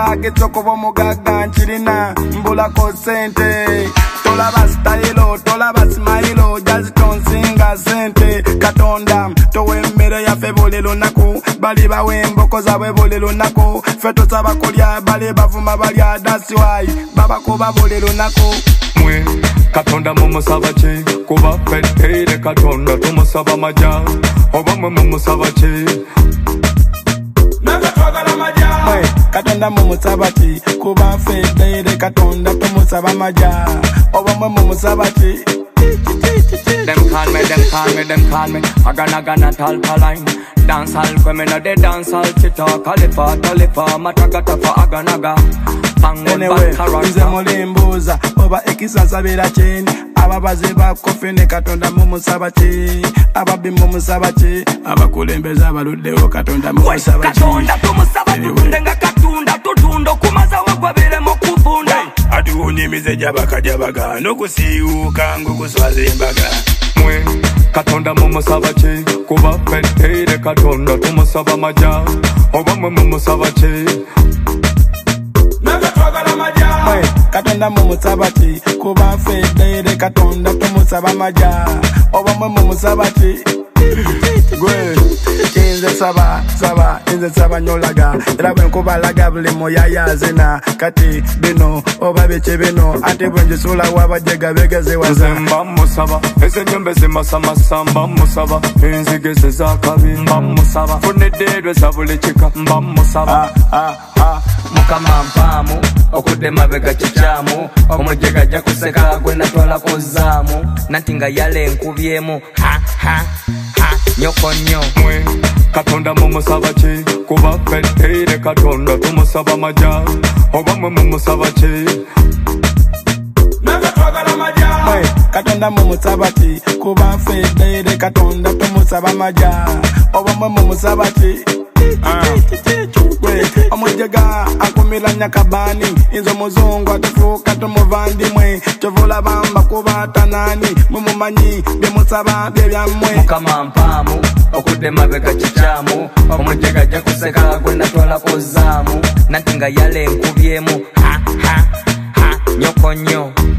Nkyagetse okuba omugagga nkirina mbulako sente. Tolaba style, tolaba smile, just tonsinga sente. Katonda towe emmere yaffe buli lunaku, bali bawe emboko zaabwe buli lunaku. Ffe tusaba kulya, bali bavuma balya, that's why babakuba buli lunaku. Mwe Katonda mumusaba ki? Kuba ffe Katonda tumusaba maja. Oba mwe mumusaba ki? Mwe Katonda mumusaba ki? Kuba ffe Katonda tumusaba maja. Oba mwe mumusaba ki? Them call me Agana tall paline. Dance hall kwe no de dance hall chita. Kalifa matagata fa aganaga. Anyway, nze mulimbuza oba ekisasa bera cheni. Ababaze bakofe ne Katonda mumusaba ki? Ababi mumusaba ki? Abakulembeza abaluddewo Katonda mumusaba ki? Katonda tumusaba tutundenga katunda tutundo kumaza wagwabire mu kuvunda. Atuunyimize jabaka nokusiiwuka ngukuswaza embaga. Mwe Katonda mumusaba ki? Kuba ffe Katonda tumusaba maja. Oba mwe mumusaba ki? Mwe Katonda mumusaba ki? Kuba ffe Katonda tumusaba maja. Oba mwe mumusaba ki? Gwe inze saba nyolaga. Era bwe nkubalaga buli muyaya zina. Kati bino oba biki bino ate bwe njisula wabajega begeze waza. Mba musaba eze nyembe zimasamasa. Mba musaba enzige zezakabi. Mba musaba funeddeedwe za buli kika. Mba musaba Mukama mpaamu okudde mabega kikyamu. Omujega ajja kuseka gwe natwala kuzaamu. Nanti nga yale nkubyemu nyoko nnyo. Mwe Katonda mumusaba ki? Kuba ffe Katonda tumusaba maja. Oba mwe mumusaba ki? Mwe Katonda mumusaba ki? Kuba ffe Katonda tumusaba maja. Oba mwe mumusaba ki? Omujega akumira nyakabani. Inzo muzungu atufuuka tumuvandimwe. Kyovula bamba kuba tanani. Mumumanyi byemusaba bye byammwe. Mukama mpaamu okudde mabega kikyamu. Omujega ajja kuseka gwe natwala kuzaamu. Nanti nga yale nkubyemu nyoko nnyo.